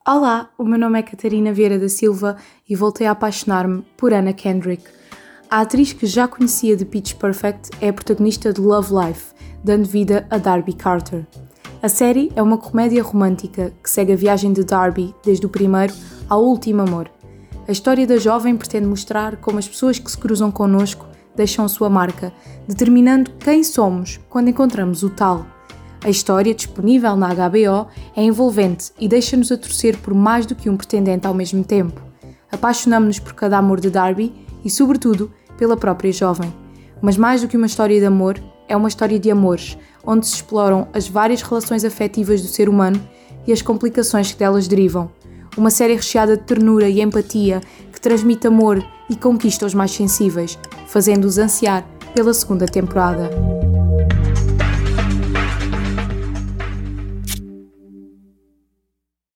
Olá, o meu nome é Catarina Vieira da Silva e voltei a apaixonar-me por Anna Kendrick. A atriz que já conhecia de Pitch Perfect é a protagonista de Love Life, dando vida a Darby Carter. A série é uma comédia romântica que segue a viagem de Darby desde o primeiro ao último amor. A história da jovem pretende mostrar como as pessoas que se cruzam connosco deixam a sua marca, determinando quem somos quando encontramos o tal. A história, disponível na HBO, é envolvente e deixa-nos a torcer por mais do que um pretendente ao mesmo tempo. Apaixonamo-nos por cada amor de Darby e, sobretudo, pela própria jovem. Mas mais do que uma história de amor, é uma história de amores, onde se exploram as várias relações afetivas do ser humano e as complicações que delas derivam. Uma série recheada de ternura e empatia que transmite amor e conquista os mais sensíveis, fazendo-os ansiar pela segunda temporada.